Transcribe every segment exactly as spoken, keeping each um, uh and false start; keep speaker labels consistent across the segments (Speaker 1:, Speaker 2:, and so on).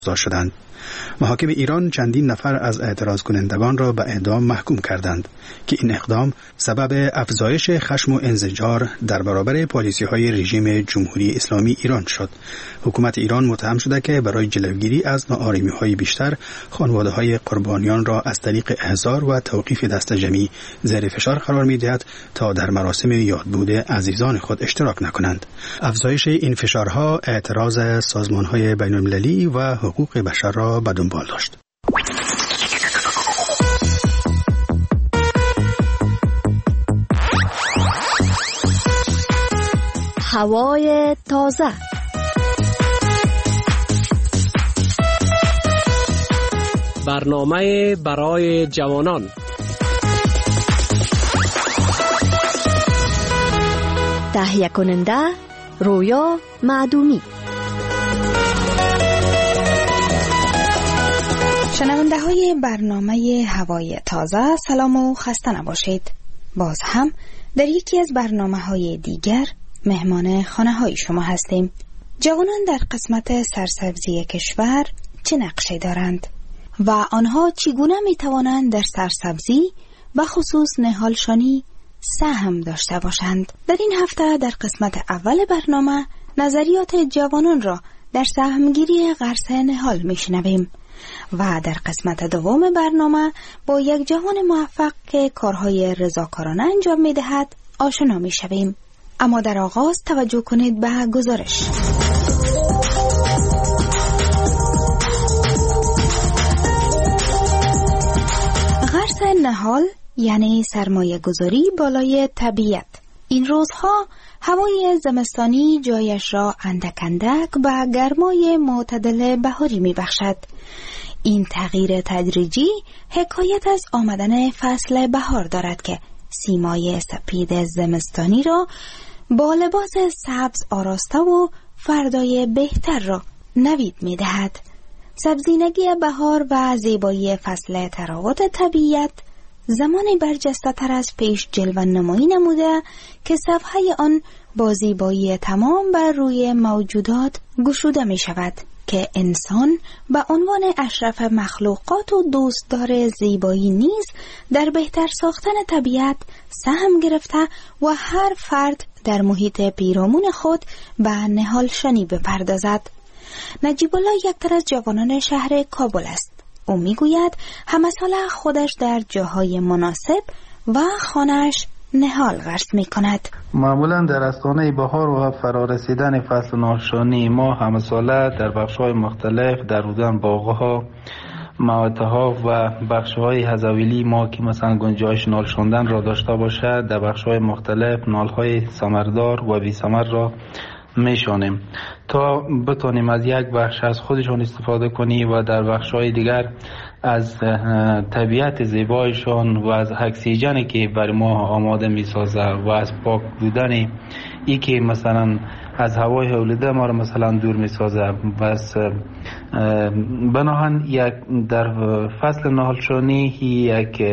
Speaker 1: شدند. محاکم ایران چندین نفر از اعتراض کنندگان را به اعدام محکوم کردند که این اقدام سبب افزایش خشم و انزجار در برابر پالیسی‌های رژیم جمهوری اسلامی ایران شد. حکومت ایران متهم شده که برای جلوگیری از ناآرامی‌های بیشتر خانواده‌های قربانیان را از طریق احضار و توقیف دسته‌جمعی زیر فشار قرار می‌دهد تا در مراسم یادبود عزیزان خود اشتراک نکنند. افزایش این فشارها اعتراض سازمان‌های بین‌المللی و حقوق بشر را به دنبال داشت.
Speaker 2: هوای تازه.
Speaker 3: برنامه برای جوانان.
Speaker 2: تهیه کننده رویا معدومی.
Speaker 4: شنونده های برنامه هوای تازه، سلام و خسته نباشید. باز هم در یکی از برنامه های دیگر مهمان خانه های شما هستیم. جوانان در قسمت سرسبزی کشور چه نقشی دارند و آنها چگونه می توانند در سرسبزی و خصوص نهالشانی سهم داشته باشند؟ در این هفته در قسمت اول برنامه نظریات جوانان را در سهمگیری غرس نهال می شنویم و در قسمت دوم برنامه با یک جوان موفق که کارهای رضاکارانه انجام می دهد آشنا می شویم. اما در آغاز توجه کنید به گزارش. غرس نهال یعنی سرمایه گذاری بالای طبیعت. این روزها هوای زمستانی جایش را اندک اندک به گرمای معتدل بهاری می بخشد. این تغییر تدریجی حکایت از آمدن فصل بهار دارد که سیمای سپید زمستانی را با لباس سبز آراسته و فردای بهتر را نوید می دهد. سبزینگی بهار و زیبایی فصل تراوت طبیعت زمانی برجسته تر از پیش جلوه نمایی نموده که صفحه آن با زیبایی تمام بر روی موجودات گشوده می شود که انسان به عنوان اشرف مخلوقات و دوستدار زیبایی نیز در بهتر ساختن طبیعت سهم گرفته و هر فرد در محیط پیرامون خود به نهالشانی بپردازد. نجیب الله یک از جوانان شهر کابل است. او میگوید همه سال خودش در جاهای مناسب و خانه‌اش نهال غرس می کند.
Speaker 5: معمولا در استانه بهار و فرارسیدن فصل نهالشانی ما همه ساله در بخش‌های مختلف در بودن باغ‌ها، موته‌ها و بخش‌های حذویلی ما که مثلا گنجایش نال شوندن را داشته باشد در بخش‌های مختلف نال‌های ثمردار و بی ثمر را میشانیم تا بتونیم از یک بخش از خودشون استفاده کنی و در بخش‌های دیگر از طبیعت زیبایشان و از اکسیژنی که بر ما آماده می‌سازه و از پاک بودن ای که مثلا از هوای اولوده ما رو مثلا دور می‌سازه. بس بناهن یک در فصل نهالشانی یک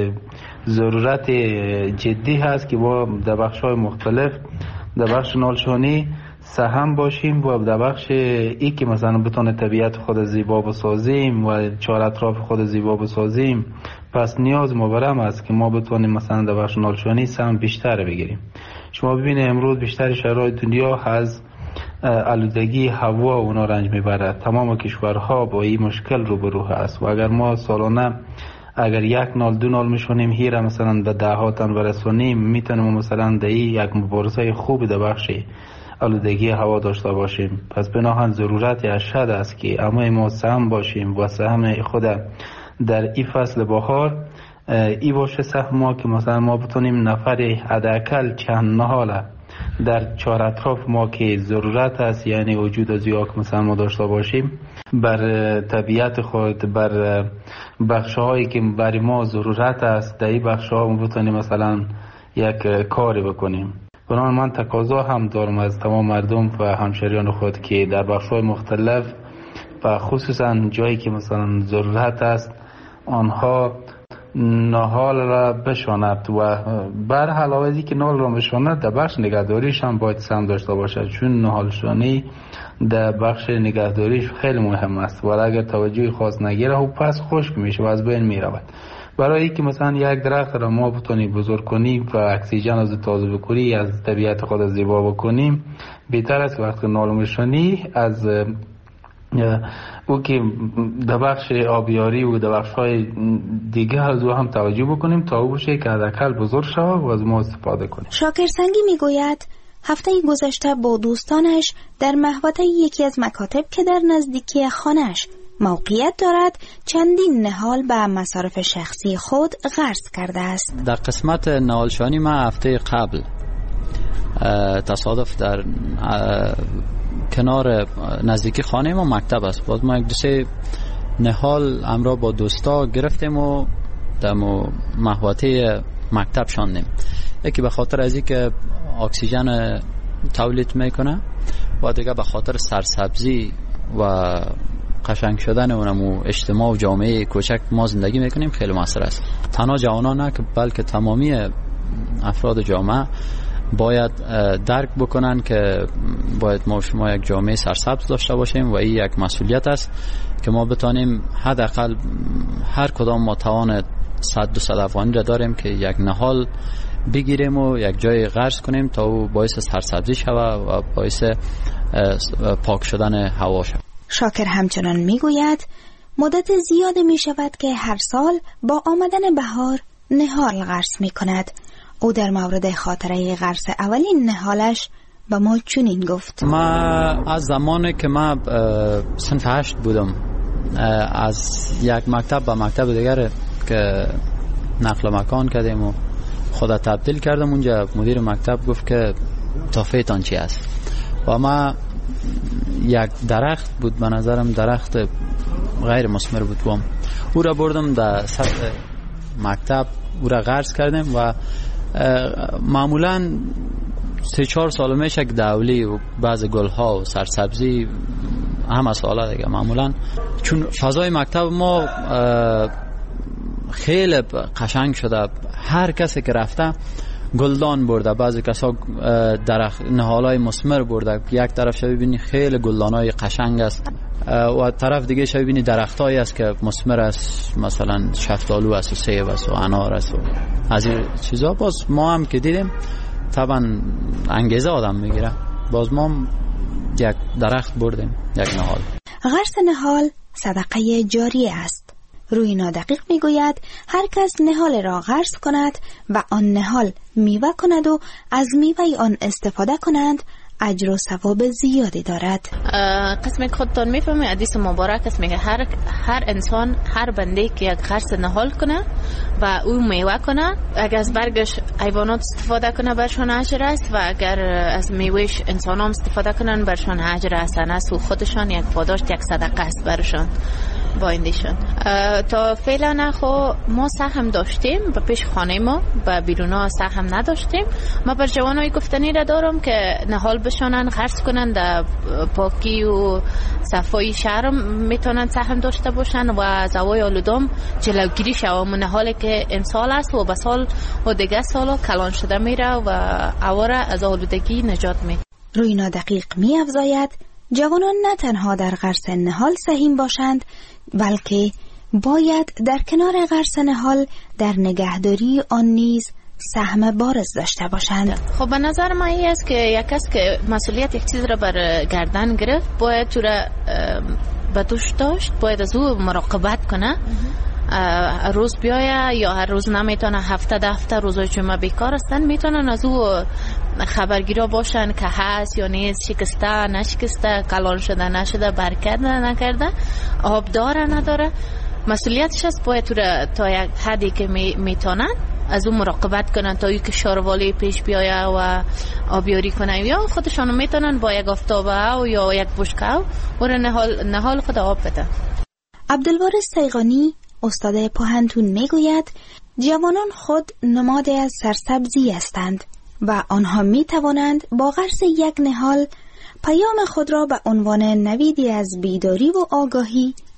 Speaker 5: ضرورت جدی هست که با در بخش‌های مختلف در بخش نهالشانی سهم باشیم و در بخش ای که مثلا بتونه طبیعت خود زیبا بسازیم و چهار اطراف خود زیبا بسازیم. پس نیاز ما برام است که ما بتونیم مثلا در بخش نهالشانی سهم بیشتر بگیریم. شما ببینید امروز بیشتر شهرهای دنیا از آلودگی هوا اونا رنج میبرد. تمام کشورها با این مشکل روبرو هست و اگر ما سالانه اگر یک نال دو نال میشونیم هیره مثلا به دهاتن برسونیم میتونیم مثلا در یک مبارزه خوب در بخش آلودگی هوا داشته باشیم. پس بناهن ضرورت اشد است که اما ما سهم باشیم و سهم خود در این فصل بهار ای باشه سهم ما که مثلا ما بتونیم نفر حداقل چند نهاله در چهار اطراف ما که ضرورت است یعنی وجود از یا که مثلا ما داشته باشیم بر طبیعت خود بر بخش‌هایی که برای ما ضرورت است در این بخش‌ها ما بتونیم مثلا یک کاری بکنیم. بنابراین من تقاضا هم دارم از تمام مردم و همشهریان خود که در بخش‌های مختلف و خصوصا جایی که مثلا ضرورت است آنها نهال را بشاند و بر علاوه از اینکه نهال را بشاند در بخش نگهداریش هم باید سهم داشته باشد، چون نهالشانی در بخش نگهداریش خیلی مهم است و اگر توجه خاص نگیره و پس خشک میشه و از بین میرود. برای اینکه مثلا یک درخت را ما بتونیم بزرگ کنیم و اکسیژن از تازه بکنی، از طبیعت خود زیبا بکنیم، بهتر است وقتی نهالشانی از او که در بخش آبیاری و در بخش های دیگه از او هم توجه بکنیم تا او بشه که حداقل بزرگ شود و از ما استفاده کنیم.
Speaker 4: شاکر سنگی میگوید هفته گذشته با دوستانش در محوطه یکی از مکاتب که در نزدیکی خانه‌اش موقعیت دارد چندین نهال به مصارف شخصی خود غرس کرده است.
Speaker 6: در قسمت نهالشانی ما هفته قبل تصادف در کنار نزدیکی خانه ما مکتب است، باز ما یک دو سه نهال امرا با دوستا گرفتیم و در محوطه مکتب شاندیم. یکی به خاطر از اینکه اکسیژن تولید میکنه و دیگه به خاطر سرسبزی و قشنگ شدن اونمو اجتماع و جامعه کوچک ما زندگی میکنیم خیلی موثر است. تنها جوانان نه که بلکه تمامی افراد جامعه باید درک بکنن که باید ما شما یک جامعه سرسبز داشته باشیم و این یک مسئولیت است که ما بتانیم حداقل هر کدام ما توان صد دو صد افغانی را داریم که یک نهال بگیریم و یک جای غرس کنیم تا او باعث سرسبزی شود و باعث پاک شدن هوا شود.
Speaker 4: شاکر همچنان میگوید مدت زیادی می شود که هر سال با آمدن بهار نهال غرس می کند. او در مورد خاطره غرس اولین نهالش به ما چنین گفت:
Speaker 6: ما از زمانی که ما صنف هشت بودم از یک مکتب به مکتب دیگر که نقل مکان کردیم و خدا تبدیل کردم، اونجا مدیر مکتب گفت که تحفه‌تان چی است و ما یک درخت بود، به نظرم درخت غیر مثمر بود بام، او را بردم در سطح مکتب او را غرس کردیم و معمولا سه چهار سال میشه که دولی و بعض گلها و سرسبزی همه ساله دیگه معمولا، چون فضای مکتب ما خیلی قشنگ شده، هر کسی که رفته گلدان برده، بعضی کسا درخت نهالای مثمر برده، یک طرف شو ببینی خیلی گلدانای قشنگ است و طرف دیگه شو ببینی درختایی است که مثمر است، مثلا شفتالو است و سیب است و انار است و از این چیزا. باز ما هم که دیدیم طبعا انگیزه آدم میگیره، باز ما هم یک درخت بردیم، یک نهال.
Speaker 4: غرس نهال صدقه جاریه است. روی نادقیق میگوید هر کس نهال را غرس کند و آن نهال میوه کند و از میوه آن استفاده کنند اجر و ثواب زیادی دارد.
Speaker 7: قسمی که خودتان میفهمی حدیث مبارک است، میگه هر هر انسان، هر بنده که یک غرس نهال کنه و او میوه کنه، اگر از برگش حیوانات استفاده کنه برشان اجر است و اگر از میوهش انسان هم استفاده کنن برشان اجر حسن است و خودشان یک پاداش، یک صدقه است برشان با ایندیشون. تا فعلا خو ما سهم داشتیم به پیش خانه ما، به بیرونا سهم نداشتیم. ما بر جوانای گفتنی را دارم که نهال بشانن، غرس کنن، در پاکی و صفای شهر میتونن سهم داشته باشن و از هوای آلودم جلوگیری شود. نهالی که امسال است و به سال و دیگه سالا کلان شده میره و هوا را از آلودگی نجات میده.
Speaker 4: روی نادقیق می افزاید جوانان نه تنها در غرس نهال سهیم باشند، بلکه باید در کنار غرس نهال در نگهداری آن نیز سهم بارز داشته باشند.
Speaker 7: خب به نظر من این است که یک کس که مسئولیت یک چیز را بر گردن گرفت باید تو را به دوش داشت، باید از او مراقبت کنه. روز بیایه یا هر روز نمیتونه، هفته ده هفته روزای جمعه بیکار هستن، میتونن از او خبرگیرا باشن که هست یا نیست، شکسته نشکسته، کلان شده نشده، برکت نکرده، آب داره نداره. مسئولیتش است باید تو را تا یک حدی که میتونن از اون مراقبت کنن تا یک شاروالی پیش بیایه و آبیاری کنن، یا خودشانو میتونن با یک آفتابه و یا یک بشکه و نهال, نهال خود آب بده.
Speaker 4: عبدالوارث سیغانی استاد پوهنتون میگوید جوانان خود نماد از سرسبزی هستند و آنها می توانند با غرس یک نهال پیام خود را به عنوان نویدی از بیداری و آگاهی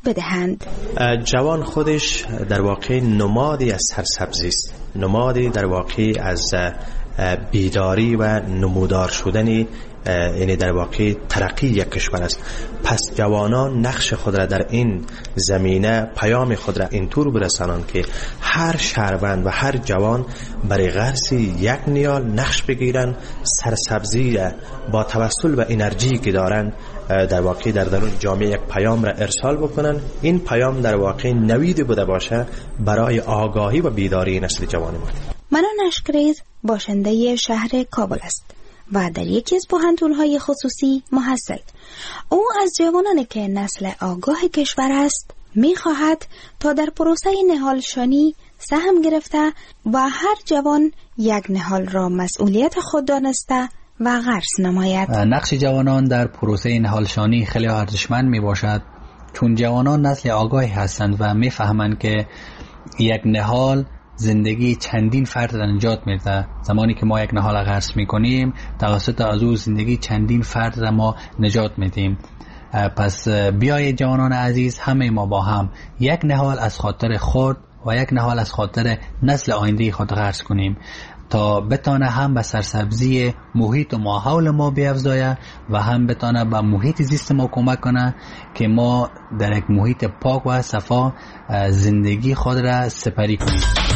Speaker 4: بدهند.
Speaker 8: جوان خودش در واقع نمادی از سرسبزی است، نمادی در واقع از بیداری و نمودار شدنی، یعنی در واقع ترقی یک کشور است. پس جوانان نقش خود را در این زمینه، پیام خود را اینطور برسانند که هر شهروند و هر جوان برای غرس یک نیال نقش بگیرن، سرسبزی با توسل و انرژی که دارن در واقع در درون جامعه یک پیام را ارسال بکنن. این پیام در واقع نوید بوده باشه برای آگاهی و بیداری نسل جوان ما.
Speaker 4: منان اشکریز باشنده شهر کابل است و در یکی از پوهنتون‌های خصوصی محصل. او از جوانانی که نسل آگاه کشور است می‌خواهد تا در پروسه نهالشانی سهم گرفته و هر جوان یک نهال را مسئولیت خود دانسته و غرس نماید.
Speaker 9: نقش جوانان در پروسه نهالشانی خیلی ارزشمند میباشد، چون جوانان نسل آگاهی هستند و میفهمند که یک نهال زندگی چندین فرد را نجات میده. زمانی که ما یک نهال غرس میکنیم توسط از او زندگی چندین فرد را ما نجات میدیم. پس بیایید جوانان عزیز، همه ما با هم یک نهال از خاطر خود و یک نهال از خاطر نسل آینده خود غرس کنیم تا بتانه هم به سرسبزی محیط و ماحول ما بیفزایه و هم بتانه به محیط زیست ما کمک کنه که ما در یک محیط پاک و صفا زندگی خود را سپری کنیم.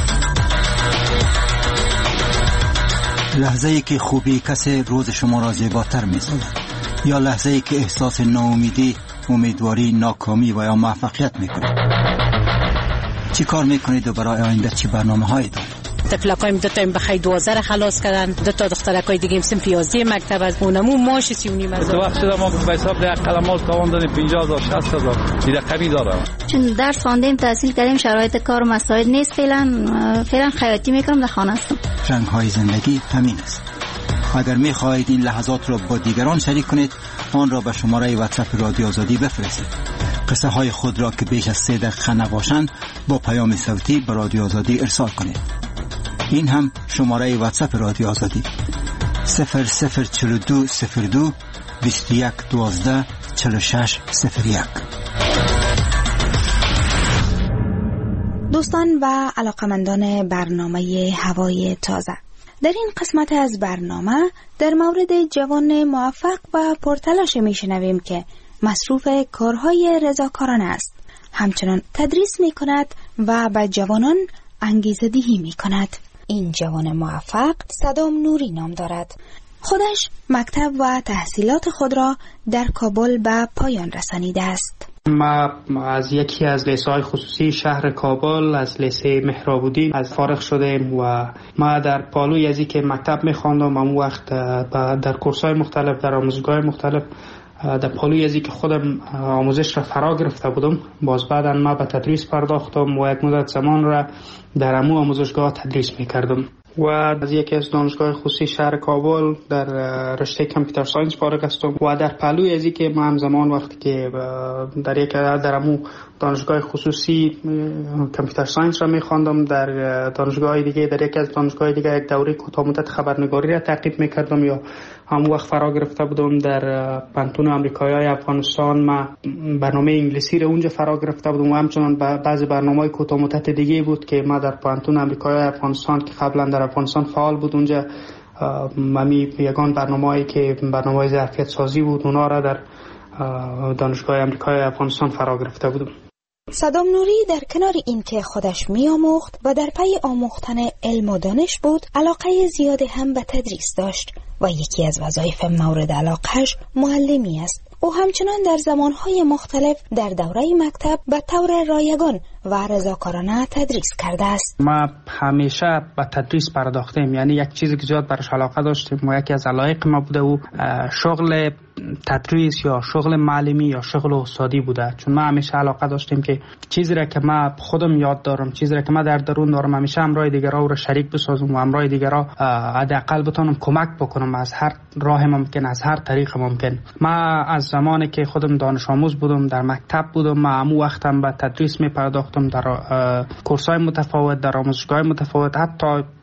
Speaker 10: لحظه‌ای که خوبی کسی روز شما را زیباتر می‌سازد، یا لحظه‌ای که احساس ناامیدی، امیدواری، ناکامی و یا موفقیت می‌کنید. چی کار می‌کنید و برای آینده چی برنامه‌هایی دارید؟
Speaker 11: تفلقایم دو تا این بخی دوازده خلاص کردن، دو تا دخترکای دیگه هم پیازده مکتب از اونمو ماش سی و نیم از
Speaker 12: تو وقت شده ما به حساب ده کلمات تاوان دادیم پنجاه هزار شصت هزار دیده قوی داره.
Speaker 13: چون درس خواندیم تحصیل کردیم، شرایط کار و مساعد نیست، فعلا فعلا خیاطی میکنم، در خانه هستم.
Speaker 10: رنگ‌های زندگی همین است. اگر می‌خواهید این لحظات را با دیگران شریک کنید، آن را به شماره واتساپ رادیو آزادی بفرستید. قصه های خود را که بیش از سه دقیقه نباشند با پیام صوتی به رادیو آزادی ارسال کنید. این هم شماره واتساپ رادیو آزادی صفر صفر چهل و دو صفر دو بیست و یک دوازده چهل و شش صفر یک.
Speaker 4: دوستان و علاقمندان برنامه هوای تازه، در این قسمت از برنامه در مورد جوان موفق و پرتلاش میشنویم که مصروف کارهای رضاکارانه است، همچنان تدریس میکند و به جوانان انگیزه دهی میکند. این جوان موفق صدام نوری نام دارد. خودش مکتب و تحصیلات خود را در کابل به پایان رسانیده است.
Speaker 14: ما از یکی از لیسه‌های خصوصی شهر کابل، از لیسه مهرابودین از فارغ شدیم و ما در پالوی از که مکتب می‌خواندم، اون وقت در کورس‌های مختلف در آموزشگاه مختلف در پالوی ازی که خودم آموزش را فرا گرفته بودم، باز بعدا ما به تدریس پرداختم و یک مدت زمان را در امو آموزشگاه تدریس میکردم و از یکی از دانشگاه خصوصی شهر کابل در رشته کامپیوتر ساینس فارغ هستم و در پالوی ازی که ما هم زمان وقتی که در یک در امو دانشگاه خصوصی کامپیوتر ساینس را میخواندم، در دانشگاه دیگه در یکی از دانشگاه دیگه یک دوره کوتاه مدت خبرنگاری را تعقیب میکردم یا همون وقت فرا گرفته بودم. در پانتون آمریکایی افغانستان ما برنامه انگلیسی را اونجا فرا گرفته بودم و همچنان بعضی برنامه‌های کوتاه مدت دیگه بود که ما در پانتون آمریکایی افغانستان که قبلا در افغانستان فعال بود اونجا ممی یگان برنامه‌ای که برنامه‌های ظرفیت سازی بود اونا را در دانشگاه آمریکایی افغانستان فرا گرفته بودم.
Speaker 4: صدام نوری در کنار این که خودش می آموخت و در پی آموختن علم و دانش بود، علاقه زیادی هم به تدریس داشت و یکی از وظایف مورد علاقهش معلمی است. او همچنان در زمانهای مختلف در دوره مکتب به طور رایگان و رضاکارانه تدریس کرده است.
Speaker 14: ما همیشه به تدریس پرداختیم، یعنی یک چیزی که زیاد برش علاقه داشتیم و یکی از علایق ما بوده و شغل تدریس یا شغل معلمی یا شغل استادی بوده، چون ما همیشه علاقه داشتیم که چیزی را که ما خودم یاد دارم، چیزی را که ما در درون دارم، همیشه همراه دیگران رو شریک بسازم و همراه دیگران حداقل بتونم کمک بکنم از هر راه ممکن، از هر طریق ممکن. ما از زمانی که خودم دانش آموز بودم در مکتب بودم، ما همون وقتم به تدریس می پرداختم در کورس‌های متفاوت، در آموزشگاه متفاوت، حتی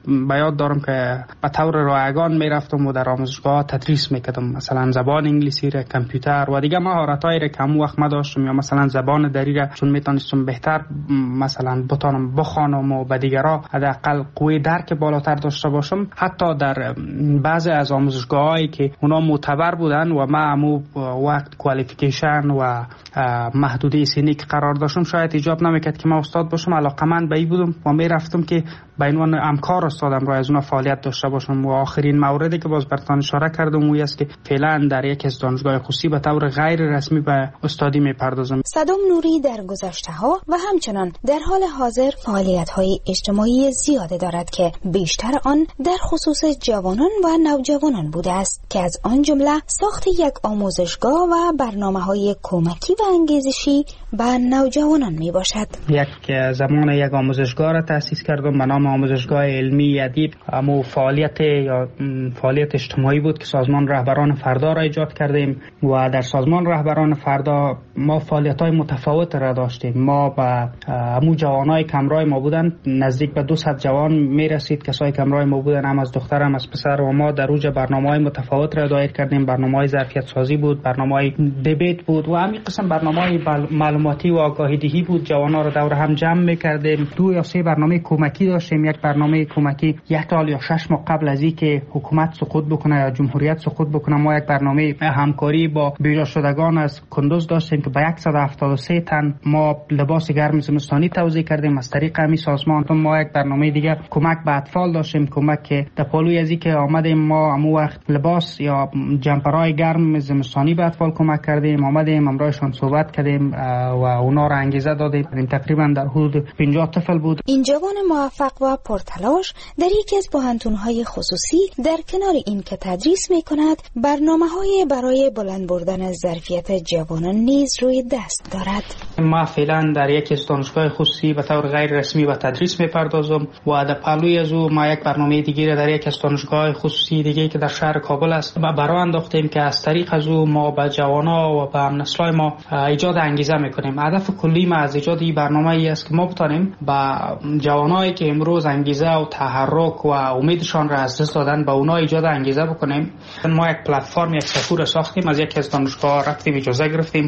Speaker 14: به یاد دارم که به طور رایگان میرفتم و در آموزشگاه تدریس میکردم، مثلا زبان انگلیسی را، کامپیوتر و دیگه مهارتایی را که همون وقت ما داشتم، یا مثلا زبان دری را چون میتونستم بهتر مثلا بتونم بخوانم و به دیگرها حداقل قوی درک بالاتر داشته باشم. حتی در بعضی از آموزشگاهایی که اونا معتبر بودن و ما همو وقت کوالیفیکیشن و محدوده سنی که قرار داشتم شاید ایجاب نمیکرد که ما استاد باشم، علاقمند به این بودم و میرفتم که به عنوان همکار استادم را از اون فعالیت داشته باشم. و آخرین موردی که باز براتون اشاره کردم اون است که فعلا در یک از دانشگاه خصوصی به طور غیر رسمی به استادی میپردازم.
Speaker 4: صدام نوری در گذشته‌ها و همچنان در حال حاضر فعالیت‌های اجتماعی زیاده دارد که بیشتر آن در خصوص جوانان و نوجوانان بوده است که از آن جمله ساخت یک آموزشگاه و برنامه‌های کمکی و انگیزشی به نوجوانان میباشد.
Speaker 14: یک زمان یک آموزشگاه را تأسیس کردم به نام آموزشگاه علمی ادیب. اما فعالیت یا فعالیت اجتماعی بود که سازمان رهبران فردا را ایجاد کردیم و در سازمان رهبران فردا ما فعالیت‌های متفاوت را داشتیم. ما با همون جوانای کمرای ما بودن، نزدیک به دویست جوان میرسید کسایی کمرای ما بودن، هم از دختر هم از پسر، و ما در اوج برنامه‌های متفاوت را دایر کردیم. برنامه‌های ظرفیت سازی بود، برنامه‌های دیبیت بود و همین قسم برنامه‌های معلوماتی و آگاهی دهی بود. جوانا را دور هم جمع می‌کردیم. دو یا سه برنامه کمکی داشتیم. یک برنامه کمکی یک سال یا شش ماه قبل از اینکه حکومت سقوط بکنه یا جمهوریت سقوط بکنه ما یک برنامه همکاری با بیجا شدگان از کندوز داشتیم که به صد و هفتاد و سه تن ما لباس گرم زمستانی توزیع کردیم از طریق همین سازمان. ما یک برنامه دیگه کمک به اطفال داشتیم، کمک که در پالوی ازی که آمدیم ما همون وقت لباس یا جمپرهای گرم زمستانی به اطفال کمک کردیم، آمدیم امرایشان صحبت کردیم و اونا را انگیزه دادیم. تقریبا در حدود پنجاه طفل بود.
Speaker 4: این جوان موفق و پرتلاش در یکی از پوهنتون‌های خصوصی در کنار این که تدریس می‌کند برنامه‌های برای بلند بردن ظرفیت جوانان نیز روی دست دارد.
Speaker 14: ما فعلا در یکی از دانشگاه خصوصی به طور غیر رسمی به تدریس می‌پردازم و در پهلوی از او ما یک برنامه دیگه را در یک از دانشگاه خصوصی دیگه که در شهر کابل است برای انداختیم که از طریق از او ما به جوانا و به هم‌نسلای ما ایجاد انگیزه می‌کنیم. هدف کلی ما از ایجاد این برنامه ای است که ما بتانیم با جوانایی که امروز انگیزه و تحرک و امیدشان را از دست دادن به اونا ایجاد انگیزه بکنیم. ما یک پلتفرم، یک سفور ساختیم، از یک از دانشگاه رفتیم اجازه گرفتیم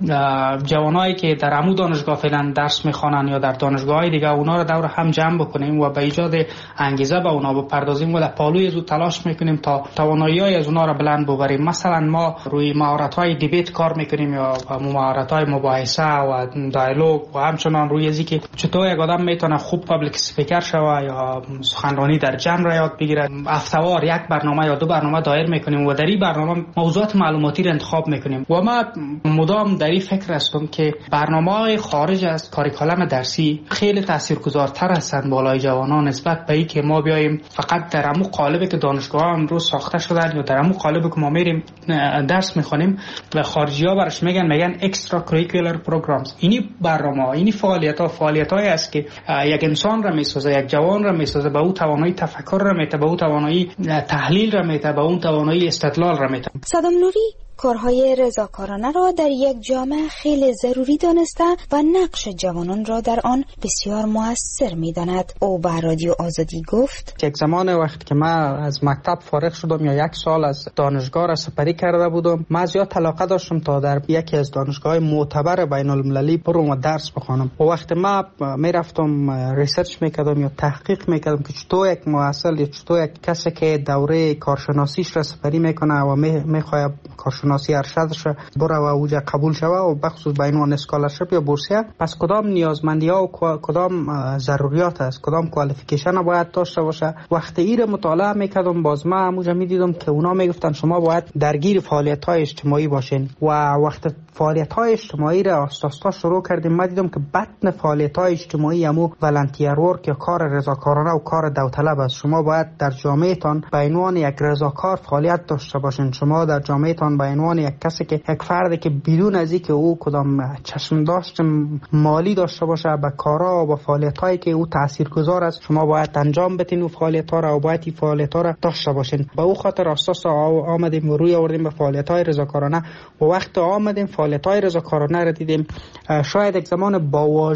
Speaker 14: جوانایی که در عمو دانشگاه فعلا درس میخوانن یا در دانشگاه‌های دیگه اونا رو دور هم جمع بکنیم و به ایجاد انگیزه به اونا بپردازیم و در پالوی از او تلاش میکنیم تا توانایی‌های از اونا رو بلند ببریم. مثلا ما روی مهارت‌های دیبیت کار میکنیم یا مهارت‌های مباحثه و دیالوگ و همچنان روی ازی که چطور یک آدم میتونه خوب پابلیک اسپیکر شوه یا سخنرانی در جمع را یاد بگیره. هفته‌وار یک برنامه یا دو برنامه دایر میکنیم و در این برنامه موضوعات معلوماتی را انتخاب میکنیم و ما مدام در این فکر هستم که برنامه‌های خارج از کاریکولم درسی خیلی تاثیرگذارتر هستند بالای جوانان نسبت به اینکه ما بیایم فقط در همون قالبی که دانشگاه امروز ساخته شدن یا در همون قالبی که ما میریم درس میخونیم و خارجی‌ها برش میگن میگن اکسترا کریکولر پروگرامز. اینی برنامه، اینی فعالیت‌ها فعالیت‌هایی است که یک انسان را میسازه، یک جوان را میسازه، به او توانایی تفکر را میده، به او توانایی تحلیل را میده، به اون توانایی استدلال را میده.
Speaker 4: صدام نوری کارهای رضاکارانه را در یک جامعه خیلی ضروری دانسته و نقش جوانان را در آن بسیار مؤثر می‌داند. او به رادیو آزادی گفت:
Speaker 14: یک زمان وقت که من از مکتب فارغ شدم یا یک سال از دانشگاه را سپری کرده بودم، من زیاد علاقه داشتم تا در یکی از دانشگاه‌های معتبر بین‌المللی برم و درس بخوانم. و وقتی من میرفتم ریسرچ میکردم یا تحقیق میکردم که چطور یک محصل یا چطور یک کسی که دوره کارشناسیش را سپری میکنه و میخواد کارشناسی ارشدش بره و اوجا قبول شوه و بخصوص به عنوان اسکالرشپ یا بورسیه، پس کدام نیازمندی ها و کدام ضروریات است، کدام کوالیفیکیشن باید داشته باشه. وقتی این مطالعه میکردم باز ما همونجا میدیدم که اونا میگفتن شما باید درگیر فعالیت های اجتماعی باشین و وقتی فعالیت های اجتماعی را آستاستا شروع کردیم ما دیدم که بطن فعالیت های اجتماعی همو ولنتیر ورک یا کار رضاکارانه و کار داوطلب است. شما باید در جامعهتان به عنوان یک رضاکار فعالیت داشته باشین. شما در جامعهتان به عنوان یک کسی که یک فردی که بدون از اینکه او کدام چشم داشت مالی داشته باشه به کارا و به فعالیت‌هایی که او تاثیرگذار است شما باید انجام بدین و فعالیت‌ها را و باید این فعالیت‌ها را داشته باشین. به او خاطر اساس آمدیم و روی آوردیم به فعالیت‌های رضاکارانه و وقت آمدیم فعالیت‌های رضاکارانه را دیدیم شاید یک زمان با واژه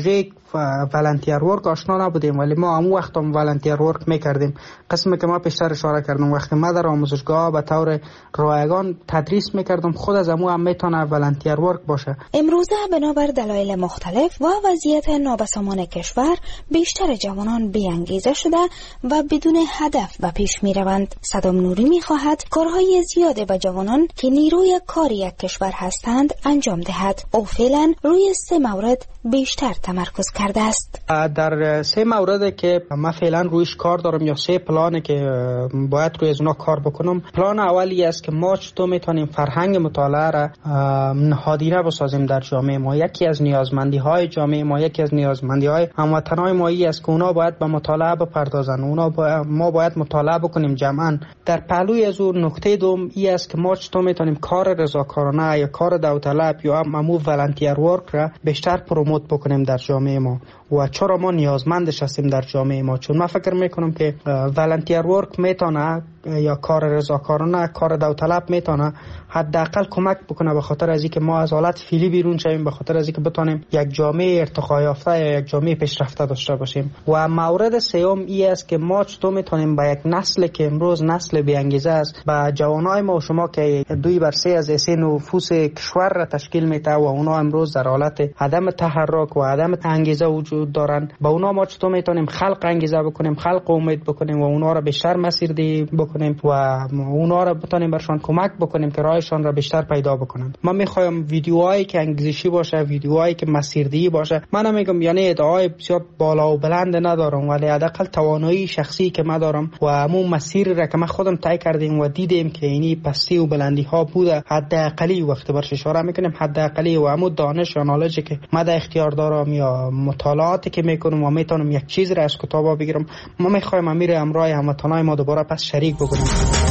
Speaker 14: والنتیر ورک آشنا نبودیم، ولی ما همون وقت هم والنتیر ورک میکردیم. قسمی که ما پیشتر اشاره کردم وقتی ما در آموزشگاه به طور رایگان تدریس میکردم، خود از همون هم میتونه والنتیر ورک باشه.
Speaker 4: امروزه بنابر دلایل مختلف و وضعیت نابسامان کشور بیشتر جوانان بی‌انگیزه شده و بدون هدف به پیش میروند. صدام نوری میخواهد کارهای زیاده به جوانان که نیروی کار یک کشور هستند انجام دهد. او فعلا روی سه مورد بیشتر تمرکز کرده است.
Speaker 14: در سه مورد که من فعلا رویش کار دارم یا سه پلانه که باید روی از اونا کار بکنم. پلان اولی است که ما چطور میتونیم فرهنگ مطالعه را نهادینه بسازیم در جامعه ما. یکی از نیازمندی های جامعه ما، یکی از نیازمندی های هموطنان ما ای است که اونا باید به مطالعه بپردازن. اونا با... ما باید مطالعه بکنیم جمعا. در پهلوی از اون نکته دوم ای است که ما چطور میتونیم کار رضاکارانه یا کار داوطلب یا همون والنتیر ورک را بیشتر پروموت بکنیم در جامعه ما و چرا ما نیازمندش هستیم در جامعه ما. چون من فکر میکنم که والنتیر ورک میتونه یا کار رضاکارانه، کار داوطلب میتونه حداقل کمک بکنه به خاطر از اینکه ما از حالت فعلی بیرون شویم، به خاطر از اینکه بتونیم یک جامعه ارتقا یافته یا یک جامعه پیشرفته داشته باشیم. و مورد سوم ای است که ما چطور میتونیم با یک نسل که امروز نسل بی انگیزه است، با جوانای ما و شما که دوی بر سه از سه نفوس کشور را تشکیل میده و اونا امروز در حالت عدم تحرک و عدم انگیزه وجود دارن، با اونا ما چطور میتونیم خلق انگیزه بکنیم، خلق امید بکنیم و اونا را بیشتر مسیردهی بکنیم و اونا را بتونیم برشان کمک بکنیم که راهشان را بیشتر پیدا بکنن. من میخوایم ویدیوهایی که انگیزشی باشه، ویدیوهایی که مسیردهی باشه. من نمیگم یعنی ادعای بسیار بالا و بلند ندارم، ولی حداقل توانایی شخصی که من دارم و همون مسیر را که من خودم طی کردیم و دیدیم که اینی پستی و بلندی ها بوده، حداقلی وقت برش اشاره میکنیم حداقلی و همون دانش و نالجی که من در اختیار دارم یا مطالعاتی که میکنم و میتونم یک چیز را از کتابا بگیرم، ما میخوایم امیر امرای هموطنای ما دوباره پس شریک بکنیم.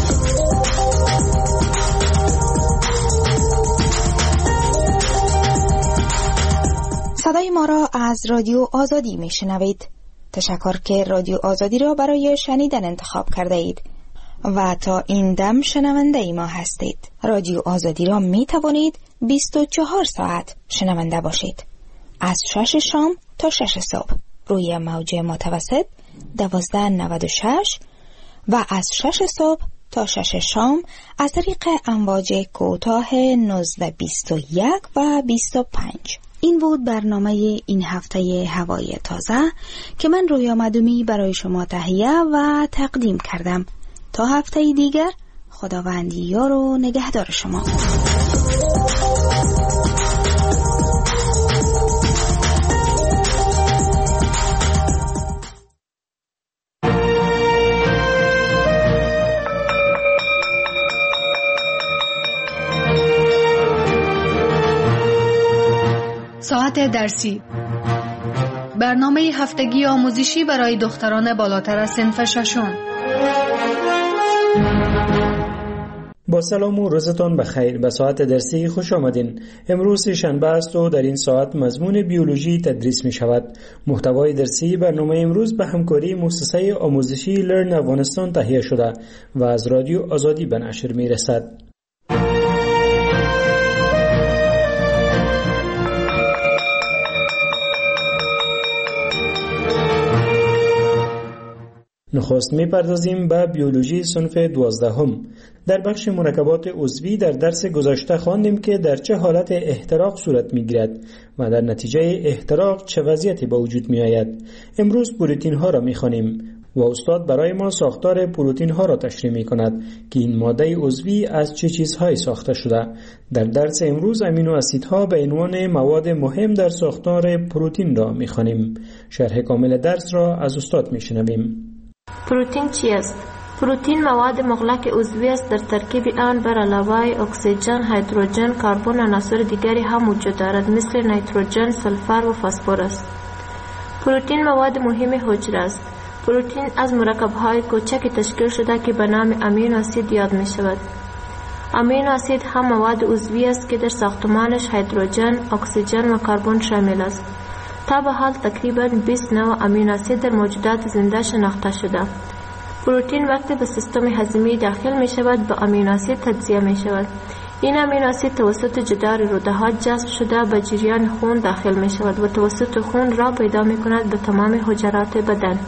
Speaker 4: صدای ما را از رادیو آزادی میشنوید. تشکر که رادیو آزادی را برای شنیدن انتخاب کرده اید و تا این دم شنونده ای ما هستید. رادیو آزادی را می توانید بیست و چهار ساعت شنونده باشید، از شش شام تا شش صبح روی موج متوسط دوازده نود و شش و از شش صبح تا شش شام از طریق امواج کوتاه نوزده بیست و یک و بیست و پنج. این بود برنامه این هفته هوای تازه که من رویا مدومی برای شما تهیه و تقدیم کردم. تا هفته دیگر خداوند یار و نگهدار شما.
Speaker 15: ساعت درسی، برنامه هفتگی آموزشی برای دختران بالاتر از صنف ششم.
Speaker 16: با سلام و روزتان بخیر. به ساعت درسی خوش آمدین. امروز شنبه است و در این ساعت مضمون بیولوژی تدریس می شود. محتوای درسی برنامه امروز به همکاری مؤسسه آموزشی لرن افغانستان تهیه شده و از رادیو آزادی به نشر می رسد. نخست می‌پردازیم به بیولوژی صنف دوازدهم. در بخش مرکبات عضوی در درس گذشته خواندیم که در چه حالت احتراق صورت می‌گیرد و در نتیجه احتراق چه وضعیتی به وجود می‌آید. امروز پروتئین ها را می‌خوانیم و استاد برای ما ساختار پروتئین ها را تشریح می‌کند که این ماده عضوی از چه چیزهایی ساخته شده. در درس امروز امینو اسیدها به عنوان مواد مهم در ساختار پروتئین را می‌خوانیم. شرح کامل درس را از استاد می‌شنویم.
Speaker 17: پروتئین چی است؟ پروتئین مواد مغلق عضوی است. در ترکیب آن بر علاوه اکسیژن، هیدروژن، کربن و عناصر دیگری هم وجود دارد مثل نیتروژن، سلفر و فسفر است. پروتئین مواد مهم حجره است. پروتئین از مرکب‌های کوچکی تشکیل شده که به نام امینو اسید یاد می شود. امینو اسید هم مواد عضوی است که در ساختمانش هیدروژن، اکسیژن و کربن شامل است. تا به حال تقریباً بیست نوع امینو اسید در موجودات زنده شناخته شده. پروتئین وقتی به سیستم هضمی داخل می شود به امینو اسید تجزیه می شود. این امینو اسید توسط جدار روده‌ها جذب شده به جریان خون داخل می شود و توسط خون را پیدا می کند به تمام حجرات بدن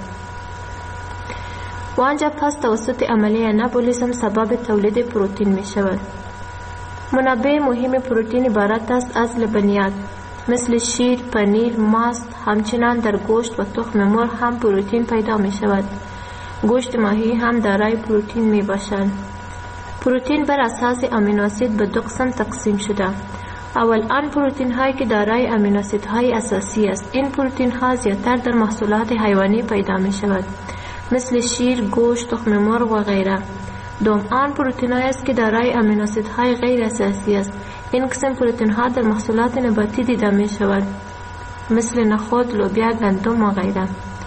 Speaker 17: و آنجا پس توسط عملیه انابولیسم سبب تولید پروتئین می شود. منابع مهم پروتئین عبارت است از لبنیات مثل شیر، پنیر، ماست. همچنین در گوشت و تخم مرغ هم پروتئین پیدا می شود. گوشت ماهی هم دارای پروتئین می باشد. پروتئین بر اساس امینو اسید به دو قسم تقسیم شده. اول آن پروتئین هایی که دارای امینو اسید های اساسی است. این پروتئین ها زیادتر در محصولات حیوانی پیدا می شود مثل شیر، گوشت، تخم مرغ و غیره. دوم آن پروتئین هایی است که دارای امینو اسید های غیر اساسی است. این قسم پروتئین ها در محصولات نباتی دیده می شود مثل نخود، لوبیا، گندم و غیره.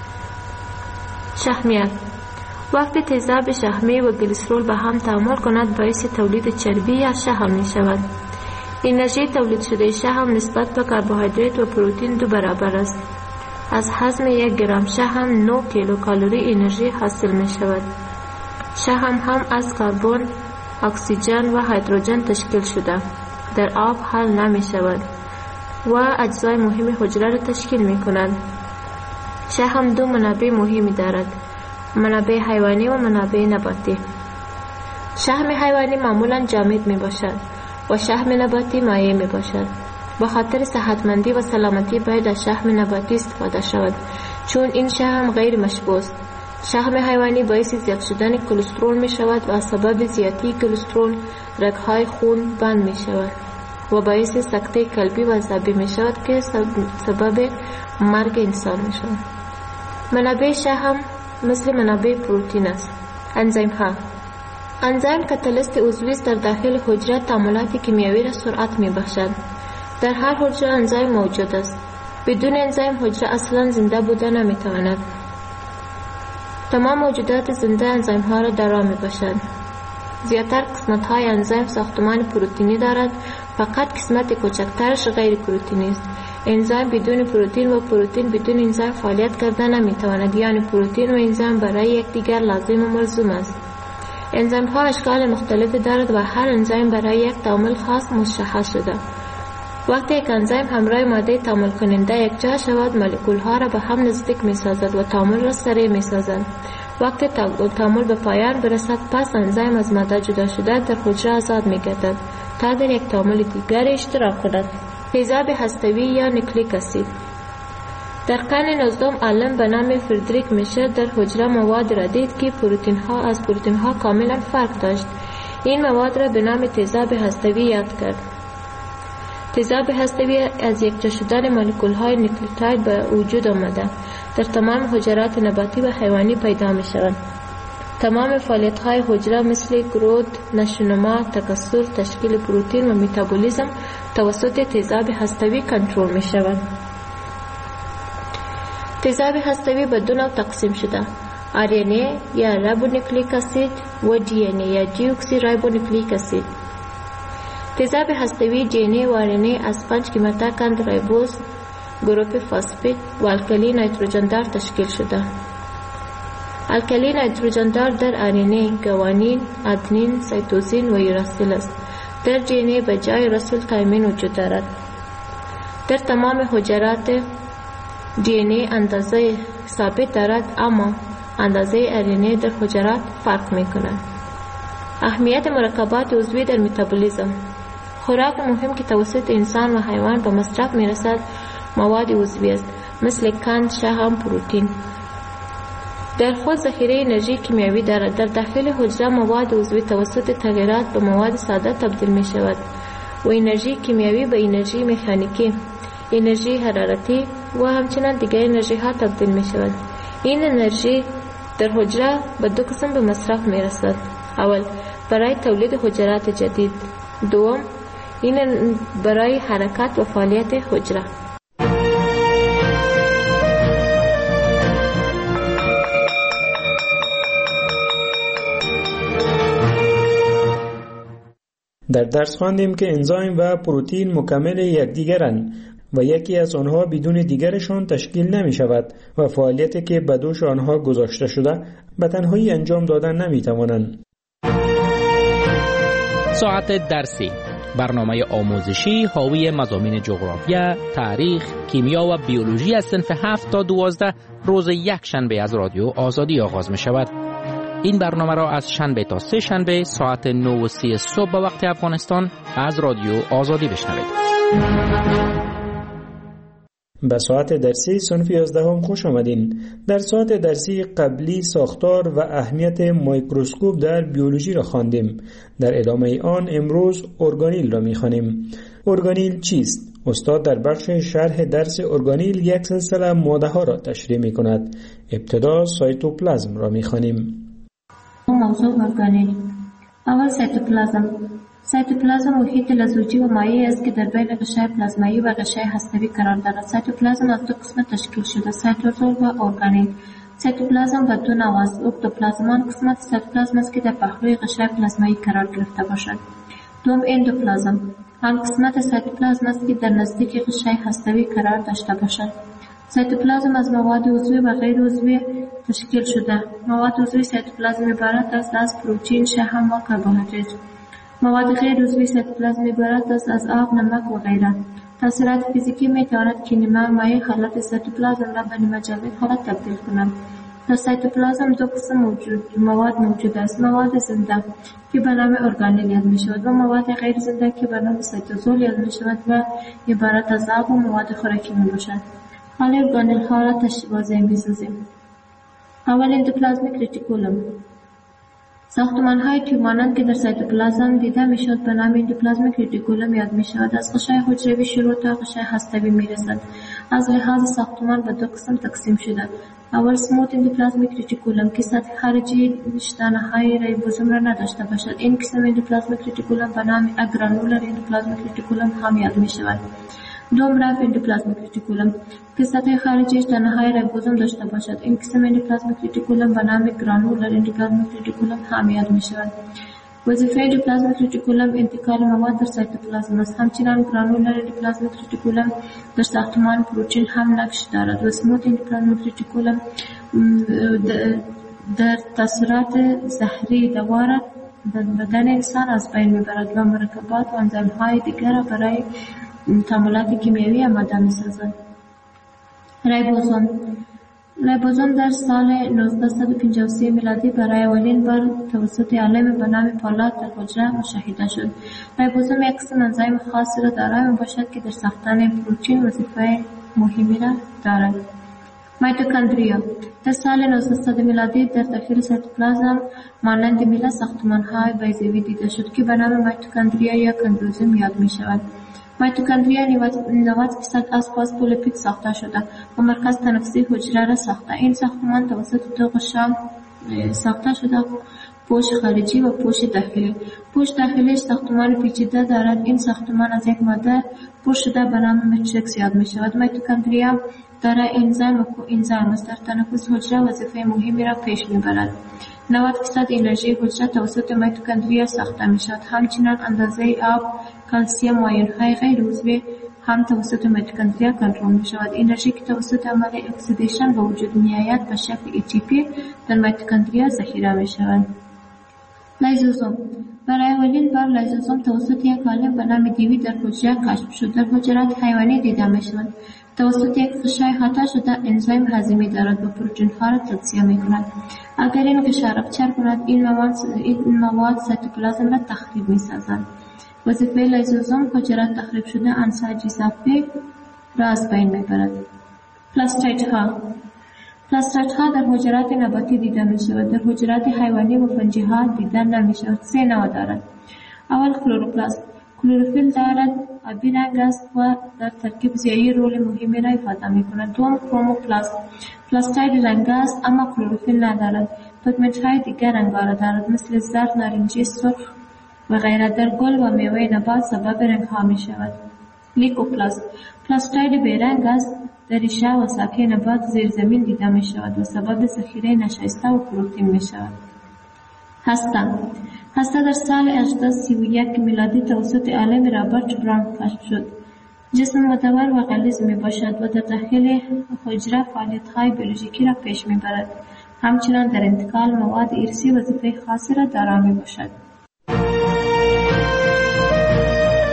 Speaker 17: شحمیات وقتی تیزاب شحمی و گلیسرول به هم تعامل کند باعث تولید چربی یا شحم می شود. انرژی تولید شده شحم نسبت به کربوهیدرات و پروتئین دو برابر است. از هضم یک گرم شحم نه کیلو کالری انرژی حاصل می شود. شحم هم از کربن، اکسیژن و هیدروژن تشکیل شده. در آب حل نمی شود و اجزای مهم حجره را تشکیل می کند. شحم دو منابع مهمی دارد: منابع حیوانی و منابع نباتی. شحم حیوانی معمولا جامد می باشد و شحم نباتی مایع می باشد. به خاطر صحتمندی و سلامتی باید از شحم نباتی استفاده شود چون این شحم غیر مشبوع است. شحم حیوانی باعث زیاد شدن کلسترول می شود و سبب زیادی کلسترول رگ‌های خون بند می شود و باعث سکته قلبی و عصبی می شود که سبب مرگ انسان می شود. منابع شحم مثل منابع پروتئین است. انزیم ها انزیم کاتالیست عضوی است در داخل حجره تعاملات کیمیایی را سرعت می بخشد. در هر حجره انزیم موجود است. بدون انزیم حجره اصلا زنده بودن نمی تواند. تمام موجودات زنده انزیم ها را دارا می باشد. زیادتر قسمت های انزیم ساختمان پروتئینی دارد، فقط قسمت کوچکترش غیر پروتئینی است. انزیم بدون پروتئین و پروتئین بدون انزیم فعالیت کردن نمی تواند، یعنی پروتئین و انزیم برای یکدیگر لازم و ملزوم است. انزیم ها اشکال مختلفی دارد و هر انزیم برای یک تعامل خاص مشخص شده. وقتی یک انزیم همراه ماده تعامل کننده یکجا شود، مولکول ها را به هم نزدیک می سازد و تعامل را سریع می سازد. وقتی تعامل به پایان برسد، پس انزیم از ماده جدا شده در حجره آزاد می گردد تا در یک تعامل دیگر اشتراک کند. تیزاب هسته‌ای یا نیوکلیک اسید. در قرن نوزدهم عالم به نام فردریک میشر در حجره مواد را دید که پروتئین ها از پروتئین ها کاملا فرق داشت. این مواد را به نام تیزاب هسته‌ای یاد کرد. تیزاب هسته‌ای از یکجا شدن مولکول های نیوکلیوتاید به وجود آمده در تمام حجرات نباتی و حیوانی پیدا می شوند. تمام فعالیت های حجره مثل گروث، نشونما، تکثر، تشکیل پروتئین و متابولیسم توسط تیزاب هسته‌ای کنترل می شوند. تیزاب هسته‌ای به دو نوع تقسیم شده: آر ان ای یا رایبونوکلیک اسید و دی ان ای یا دیوکسی رایبونوکلیک اسید. تیزاب هسته‌ای دی ان ای و آر ان ای از پنج کیماتاکند رایبوز، گروپ فاسفید و الکلی نیتروژن دار تشکیل شده. الکلی نیتروژن دار در آر ان ای گوانین، ادنین، سایتوزین و یوراسیل است. در دی ان ای به جای رسول تایمین وجود دارد. در تمام حجرات دی ان ای اندازه ثابت دارد، اما اندازه آر ان ای در حجرات فرق می کند. اهمیت مرکبات عضوی در متابولیسم. خوراک مهم که توسط انسان و حیوان به مصرف می رسد مواد عضوی است، مثل قند، شحم، پروتئین. در خود ذخیره انرژی کیمیایی دارد. در داخل حجره مواد عضوی توسط تغییرات به مواد ساده تبدیل می شود و انرژی کیمیایی به انرژی مکانیکی، انرژی حرارتی و همچنین دیگر انرژی ها تبدیل می شود. این انرژی در حجره به دو قسم به مصرف می رسد: اول برای تولید حجرات جدید، دوم این برای حرکت و فعالیت حجره.
Speaker 16: در درس خواندیم که انزیم و پروتئین مکمل یکدیگرند و یکی از آنها بدون دیگرشان تشکیل نمی شود و فعالیتی که به دوش آنها گذاشته شده به تنهایی انجام دادن نمی توانند.
Speaker 3: ساعت درسی
Speaker 18: برنامه آموزشی حاوی مضامین جغرافیا، تاریخ، کیمیا و بیولوژی از صنف هفت تا دوازده روز یک شنبه از رادیو آزادی آغاز می شود. این برنامه را از شنبه تا سه شنبه ساعت نه و سی صبح به وقت افغانستان از رادیو آزادی بشنوید.
Speaker 16: به ساعت درسی صنف یازدهم خوش آمدین. در ساعت درسی قبلی ساختار و اهمیت میکروسکوپ در بیولوژی را خواندیم. در ادامه آن امروز ارگانیل را می‌خوانیم. ارگانیل چیست؟ استاد در بخش شرح درس ارگانیل یک سلسله ماده‌ها را تشریح می‌کند. ابتدا سایتوپلازم را می‌خوانیم.
Speaker 17: موضوع ارگانیل. اول سایتوپلازم. سایتوپلازم محیط لزوجی و مایع است که در بین غشای پلازمایی و غشای هسته‌ای قرار دارد. سایتوپلازم از دو قسم تشکیل شده: سایتوزول و ارگانیل. سایتوپلازم به دو نوع است. اکتوپلازم آن قسمت سایتوپلازم است که در پهلوی غشای پلازمایی قرار گرفته باشد. دوم اندوپلازم آن قسمت سایتوپلازم است که در نزدیک غشای هسته‌ای قرار داشته باشد. سایتوپلازم از مواد عضوی و غیر عضوی تشکیل شده. مواد عضوی سایتوپلازم عبارت است از پروتئین، شحم و کربوهیدرات. مواد غیر عضوی سایتوپلازم عبارت است از آب، نمک و غیره. تاثیرات فیزیکی میتواند که نیمه مایع حالت سایتوپلازم را به نیمه جامد حالت تبدیل کند. در سایتوپلازم دو قسم موجود مواد موجود است: مواد زنده که به نام ارگانیل یاد می شود و مواد غیر زنده که به نام سایتوزول یاد می شود و عبارت از آب و مواد خوراکی می باشد. حال ارگانیل ها را تشریح می سازیم. اول اندوپلازمیک ریتیکولوم. ساختمان های تیومانند که در سایتوپلازم دیده می شود به نام اندوپلازمیک ریتیکولوم یاد می شود. از غشای حجروی شروع تا غشای هسته‌ای می رسد. از لحاظ ساختمان به دو قسم تقسیم شده. اول سموت اندوپلازمیک ریتیکولوم که سطح خارجی شتانه های ریبوزوم را نداشته باشد. این قسم اندوپلازمیک ریتیکولوم به نام اگرانولر اندوپلازمیک ریتیکولوم هم یاد می شود. دوم رف اندوپلازمیک ریتیکولوم که سطح خارجی شتانه های ریبوزوم داشته باشد. این قسم اندوپلازمیک ریتیکولوم به نام گرانولر اندوپلازمیک ریتیکولوم هم یاد می شود. وظیفه اندوپلازمیک ریتیکولوم انتقال مواد در سایتوپلازم است. همچنین گرانولر اندوپلازمیک ریتیکولوم در ساختمان پروتئین هم نقش دارد و سموت اندوپلازمیک ریتیکولوم در تاثیرات زهری دوا را در بدن انسان از بین میبرد و مرکبات و انزیم‌های دیگر را برای تعاملات کیمیایی آماده می‌سازد. ریبوزوم ریبوزوم در سال نوزده و پنجاه و سه میلادی برای اولین بار توسط عالم به نام پالاد در حجره مشاهده شد. ریبوزوم یک قسم انزیم خاصی را دارای میباشد که در ساختن پروتئین وظیفه مهمی را دارد. میتوکندریا در سال نوزده میلادی در داخل سایتوپلازم مانند میله ساختمان‌های بیضوی دیده شد که به نام میتوکندریا یا کندروزوم یاد می‌شود. میتوکندریا نود درصد از فاسفولیپید ساخته شده و مرکز تنفسی حجره را ساخته. این ساختمان توسط دو غشا ساخته شده: پوش خارجی و پوش داخلی. پوش داخلیش ساختمان پیچیده دارد. این ساختمان از یک ماده پر شده به نام ماتریکس یاد می شود. میتوکندریا دارای انزیم و کوانزیم است. در تنفس حجره وظیفه مهمی را پیش می برد. نود درصد انرژی حجره توسط میتوکندریا ساخته می شود. همچنین اندازه آب، کلسیم و آیون‌های غیر عضوی هم توسط میتوکندریا کنترل می شود. انرژی که توسط عمل اکسیدیشن به وجود می آید به شکل ای تی پی در میتوکندریا ذخیره می شود. لیزوزوم برای اولین بار لیزوزوم توسط یک عالم به نام دیوی در حجره کشف شد. در حجرات حیوانی دیده می شود. توسط یک غشای احاطه شده انزیم هضمی دارد و پروتئین‌ها را تجزیه می کند. اگر این غشا رپچر کند این مواد این مواد سایتوپلازم را تخریب می سازند. وظیفه لیزوزوم حجرات تخریب شده انساج اضافی را از بین می برد. پلاستیت ها پلاستیت ها در حجرات نباتی دیده می شود. در حجرات حیوانی و فنجی ها دیده نمی شود. سه نوع دارد. اول کلروپلاست. کلروفیل دارد آبی رنگ است و در ترکیب ضیایی رول مهمی را ایفاده می کند. دوم کروموپلاست. پلاستید رنگ است اما کلروفیل ندارد. پیگمنت های دیگر رنگارا دارد مثل زرد، نارنجی، سرخ و غیره. در گل و میوه نبات سبب رنگ ها می شود. لیکوپلاست. پلاستید بیرنگ است. در ریشه و ساقه نبات زیر زمین دیده می شود و سبب ذخیره نشایسته و پروتئین می شود. هسته هسته در سال هزار و هشتصد و سی و یک میلادی توسط عالم رابرت براون کشف شد. جسم مدور و غلیظ می باشد و در داخل حجره فعالیت‌های بیولوژیکی را پیش می برد. همچنان در انتقال مواد ارثی وظیفه خاصی را دارا می باشد.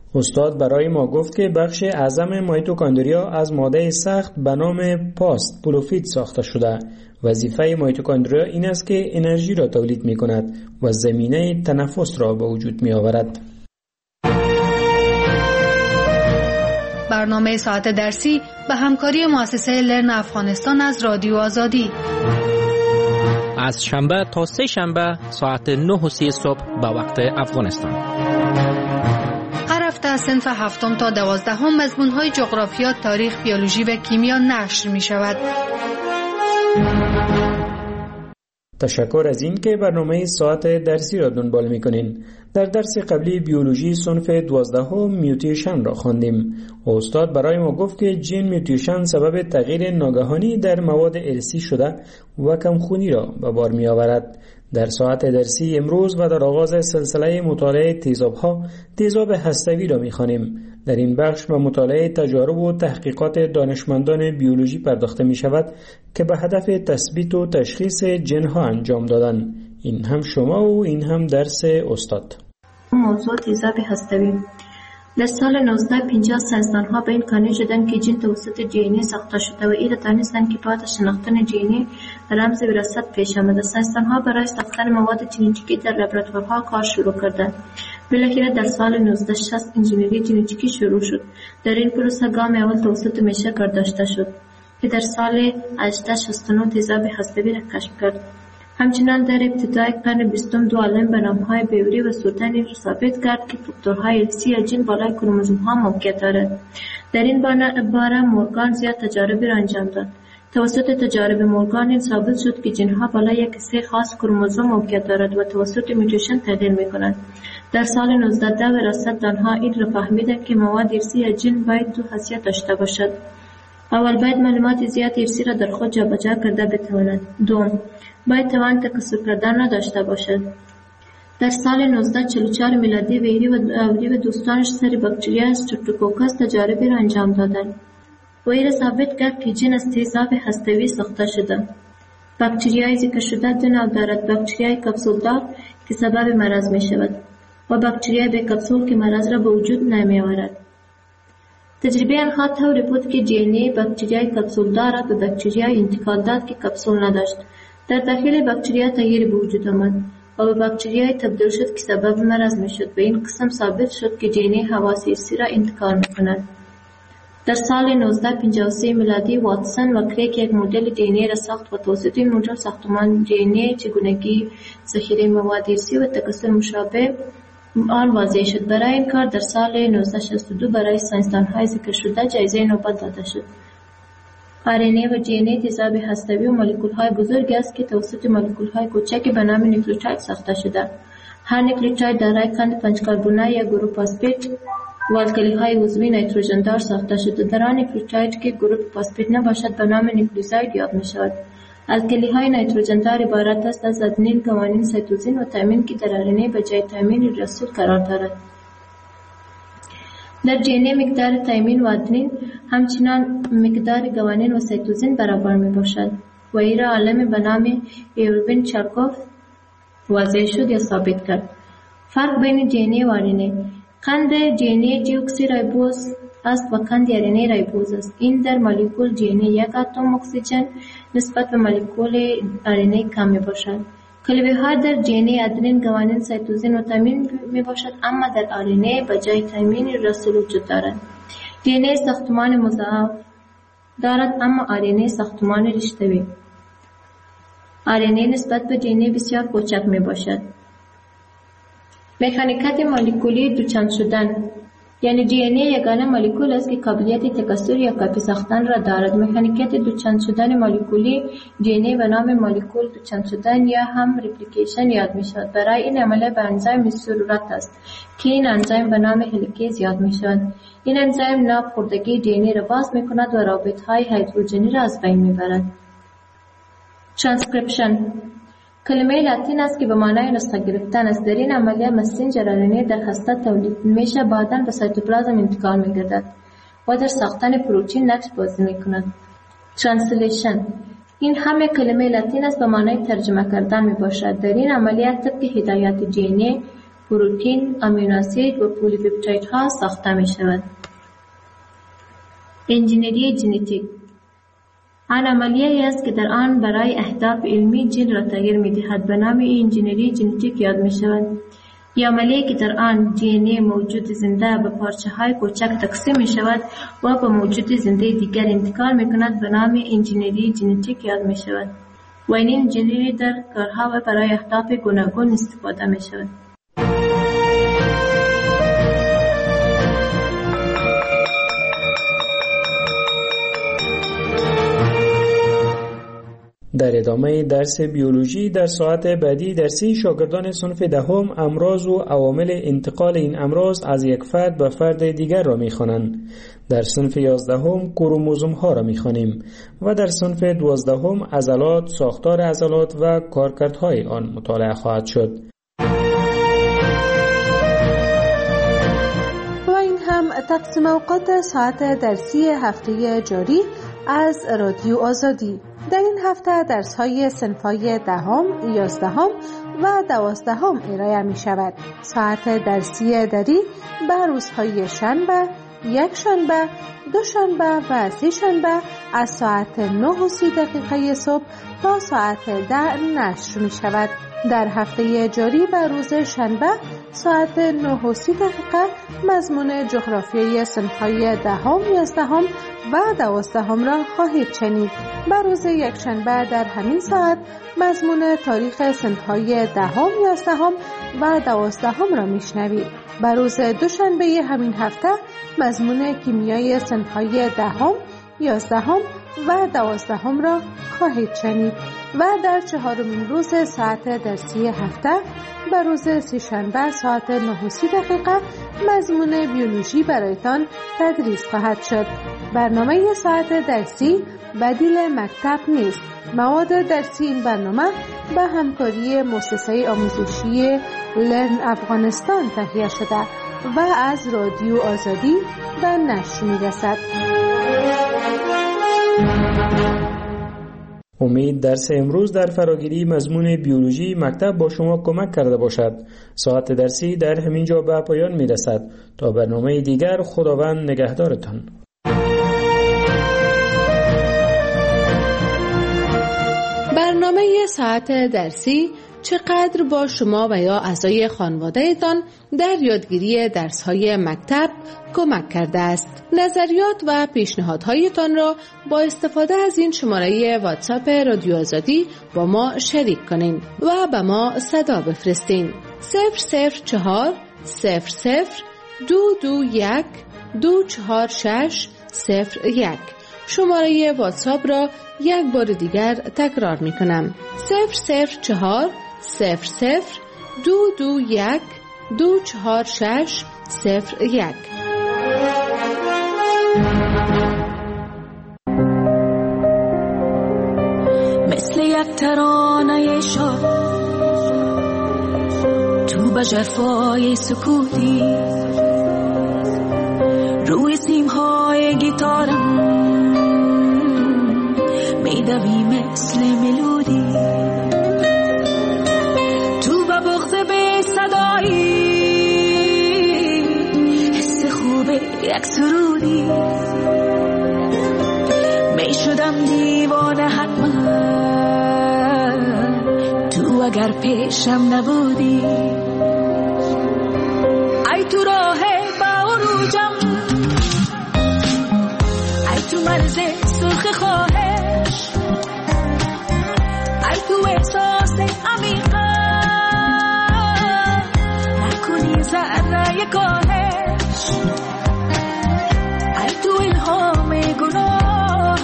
Speaker 16: استاد برای ما گفت که بخش اعظم میتوکندریا از ماده سخت به نام پاست پولوفید ساخته شده. وظیفه میتوکندریا این است که انرژی را تولید می کند و زمینه تنفس را به وجود می آورد.
Speaker 15: برنامه ساعت درسی به همکاری مؤسسه لرن افغانستان از رادیو آزادی
Speaker 18: از شنبه تا سه شنبه ساعت نه و سی صبح به وقت افغانستان.
Speaker 15: هر هفته از صنف هفتم تا دوازدهم مضمون‌های جغرافیا، تاریخ، بیولوژی و کیمیا نشر می شود.
Speaker 16: تشکر از این که برنامه ساعت درسی را دنبال می‌کنین. در درس قبلی بیولوژی صنف دوازدهم میوتیشن را خواندیم. استاد برای ما گفت که جین میوتیشن سبب تغییر ناگهانی در مواد ارثی شده و کمخونی را به بار می‌آورد. در ساعت درسی امروز و در آغاز سلسله مطالعه تیزاب‌ها تیزاب هسته‌ای را می‌خوانیم. در این بخش به مطالعه تجارب و تحقیقات دانشمندان بیولوژی پرداخته می شود که به هدف تثبیت و تشخیص جنها انجام دادن. این هم شما و این هم درس استاد.
Speaker 17: موضوع تیزاب هسته‌ای. در سال نوزده پنجاه ساینسدان‌ها به این قانع شدند که جین توسط دی ان ای ساخته شده و این را دانستند که بعد از شناختن دی ان ای رمز وراثت پیش آمده. ساینسدان‌ها برای ساختن مواد ژنتیکی در لابراتوارها کار شروع کردند. بالاخره در سال نوزده شصت انجینری ژنتیکی شروع شد. در این پروسه گام اول توسط میشه کارداشته شد که در سال هجده شصت و نه تیزاب هسته‌ای را کشف کرد. همچنان در ابتدای قرن بیستم دو عالم به نام‌های بیوری و سوتن این را ثابت کرد که فاکتورهای ارثی جین بالای کروموزوم‌ها موقعیت دارد. در این باره مورگان زیاد تجاربی را انجام داد. توسط تجارب مورگان این ثابت شد که جین‌ها بالای یک سه خاص کروموزوم موقعیت دارد و توسط میوتیشن تغییر می‌کنند. در سال نوزده ده وراثت دانها این را فهمیدند که مواد ارثی جین باید دو خاصیت داشته باشد. اول باید معلومات زیاد ارثی را در خود جابجا کرده بتواند. دوم باید توان تکثر کردن نداشته باشد. در سال نوزده چهل و چهار میلادی ویری و اوری و دوستانش سر باکتریا استرپتوکوکس تجاربی را انجام دادند و این را ثابت کرد که جین از تیزاب هسته‌ای ساخته شده. باکتریای ذکر شده دو نوع دارد: باکتریای کپسولدار که سبب مرض می شود و باکتریای به کپسول که مرض را به وجود نمی آورد. تجربه آنها طوری بود که دی ان ای باکتریای کپسولدار را به باکتریای انتقال داد که کپسول نداشت. در داخل باکتریا تغییر به وجود آمد و به باکتریای تبدیل شد که سبب مرض می شد. به این قسم ثابت شد که دی ان ای حواس ارثی را انتقال می کند. در سال نوزده پنجاه و سه میلادی واتسون و کریک یک مدل دی ان ای را ساخت و توسط این مدل ساختمان دی ان ای چگونگی ذخیره مواد ارثی و تکثر مشابه آن واضح شد. برای این کار در سال نوزده شصت و دو برای ساینسدان‌های ذکر شده جایزه نوبل داده شد. آر ان ای و دی ان ای تیزاب هسته‌ای و مولکول‌های بزرگی است که توسط مولکول‌های کوچکی به نام نیوکلیوتاید ساخته شده. هر نیوکلیوتاید دارای قند پنج کربنی یا گروپ فاسفیت و الکلی‌های عضوی نیتروژن دار ساخته شده. در آن نیوکلیوتاید که گروپ فاسفیت نباشد به نام نیوکلیوزاید یاد می‌شود. الکلی‌های نیتروژن دار عبارت است از آدنین، گوانین، سایتوزین و تامین که در آر ان ای به جای تامین رسول قرار دارد. در دی ان ای مقدار تامین و آدنین همچنان مقدار گوانین و سایتوزین برابر می باشد و این را عالم به نام ایروین چارکوف واضح شد یا ثابت کرد. فرق بین دی ان ای و آر ان ای: قند دی ان ای دیوکسی رایبوز است و قند آر ان ای رایبوز است. این در مولکول دی ان ای یک اتم اکسیژن نسبت به مولکول آر ان ای کم می باشد. کلبه ها در دی ان ای آدنین، گوانین، سایتوزین و تامین می باشد، اما در آر ان ای به جای تامین رسول وجود دارد. دی ان ای ساختمان مضاعف دارد اما آر ان ای ساختمان رشته‌ای. آر ان ای نسبت به دی ان ای بسیار کوچک می باشد. مکانیکات مولکولی دوچند شدن، یعنی دی ان ای یگانه مولکول است که قابلیت تکثر یا کپی ساختن را دارد. مکانیکات دوچند شدن مولکولی دی ان ای به نام مولکول دوچند شدن یا هم ریپلیکیشن یاد می شود. برای این عمل به انزیم ضرورت است که این انزیم به نام هلیکیز یاد می شود. این انزیم ناپخوردگی دی ان ای را باز می کند و رابط های هیدروژنی را از بین می برد. ترانسکریپشن کلمه لاتین است که به معنای نسخه گرفتن است. در این عملیه مسنجر آر ان ای در هسته تولید میشه، بعداً به سایتوپلازم انتقال میگردد و در ساختن پروتئین نقش بازی میکند. ترنسلیشن این همه کلمه لاتین است به معنای ترجمه کردن میباشد. در این عملیه طبق هدایات دی ان ای پروتین، آمینو اسید و پلی‌پپتایدها ساخته می شود. انجینری ژنتیک آن عملیه است که در آن برای اهداف علمی ژن را تغییر می دهد. به نام انجینری ژنتیک یاد می شود. این عملیه که در آن دی ان ای موجود زنده به پارچه های کوچک تقسیم می شود و به موجود زنده دیگر انتقال می کند به نام انجینری ژنتیک یاد می شود. و این انجینری در کارها و برای اهداف گوناگون استفاده می شود.
Speaker 16: در ادامه درس بیولوژی در ساعت بعدی درسی شاگردان صنف دهم امراض و عوامل انتقال این امراض از یک فرد به فرد دیگر را می‌خوانند. در صنف یازدهم کروموزوم ها را می‌خوانیم و در صنف دوازدهم عضلات، ساختار عضلات و کارکردهای آن مطالعه خواهد شد.
Speaker 19: و این هم تقسیم اوقات ساعت درسی هفته جاری از رادیو آزادی. در این هفته درس‌های صنف‌های دهم، یازدهم و دوازدهم ارائه می‌شود. ساعت درسی دری به روزهای شنبه، یک شنبه، دو شنبه و سه شنبه از ساعت نه و سی دقیقه صبح تا ساعت ده نشر می‌شود. در هفته جاری به روز شنبه ساعت نه و سی دقیقه مضمون جغرافیای صنف‌های دهم، یازدهم و دوازدهم را خواهید شنید. به روز یکشنبه در همین ساعت مضمون تاریخ صنف‌های دهم، یازدهم و دوازدهم را میشنوید. به روز دوشنبه همین هفته مضمون کیمیای صنف‌های دهم، یازدهم و دوازدهم را خواهید شنید. و در چهارمین روز ساعت درسی هفته به روز سه‌شنبه ساعت نه و سی دقیقه مضمون بیولوژی برایتان تدریس خواهد شد. برنامه ساعت درسی بدیل مکتب نیست. مواد درسی این برنامه به همکاری مؤسسه آموزشی لرن افغانستان تهیه شده و از رادیو آزادی به نشر می‌رسد.
Speaker 16: امید درس امروز در فراگیری مضمون بیولوژی مکتب با شما کمک کرده باشد. ساعت درسی در همین جا به پایان می رسد. تا برنامه دیگر خداوند نگهدارتان.
Speaker 19: برنامه ساعت درسی چقدر با شما و یا اعضای خانواده‌تان در یادگیری درس‌های مکتب کمک کرده است. نظریات و پیشنهادهایتان را با استفاده از این شماره واتساپ رادیو آزادی با ما شریک کنین و به ما صدا بفرستین. صفر صفر چهار صفر صفر دو دو یک دو چهار شش صفر یک. شماره واتساپ را یک بار دیگر تکرار می کنم. صفر صفر چهار صفر صفر دو دو یک دو چهار شش صفر یک.
Speaker 20: مثل یک ترانه شاد تو به ژرفای سکوتی روی سیمهای گیتارم میدوی مثل ملودی تو به بغض به صدایی حس خوب یک سرودی می شدم دیوانه حتما تو اگر پیشم نبودی ای تو راه با عروجم ای تو مرز سرخ خواهش ای تو احساس عمیقا نکنی ذره کاهش ای تو الهام گناه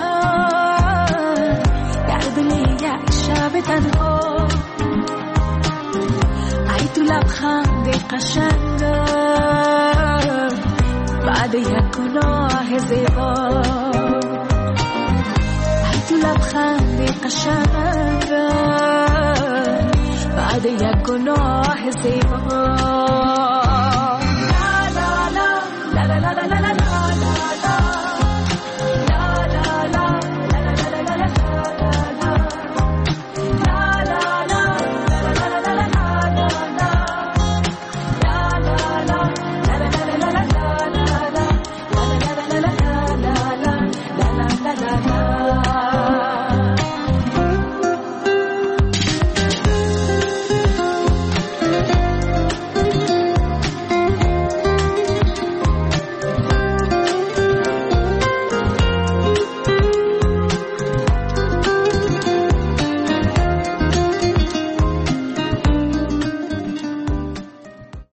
Speaker 20: در دل یک شب تنها ای تو لبخند قشنگ بعد یک گناه زیبا ای تو لبخند قشنگ بعد یک گناه زیبا